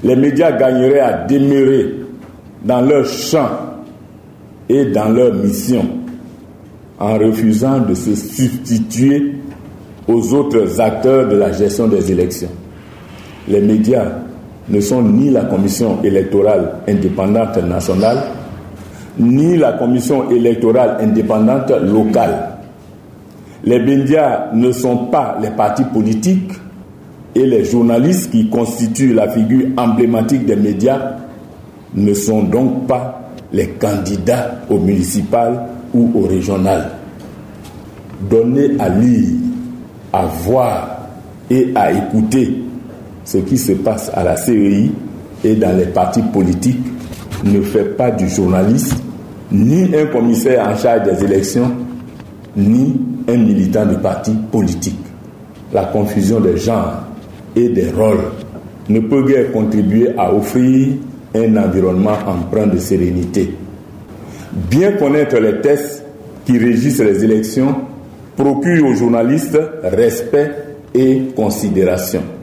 Les médias gagneraient à demeurer dans leur champ et dans leur mission en refusant de se substituer aux autres acteurs de la gestion des élections. Les médias ne sont ni la Commission électorale indépendante nationale, ni la Commission électorale indépendante locale. Les médias ne sont pas les partis politiques et les journalistes qui constituent la figure emblématique des médias ne sont donc pas les candidats aux municipales ou aux régionales. Donner à lire, à voir et à écouter ce qui se passe à la CEI et dans les partis politiques ne fait pas du journaliste ni un commissaire en charge des élections, ni un militant de parti politique. La confusion des genres et des rôles ne peut guère contribuer à offrir un environnement empreint de sérénité. Bien connaître les textes qui régissent les élections procure aux journalistes respect et considération.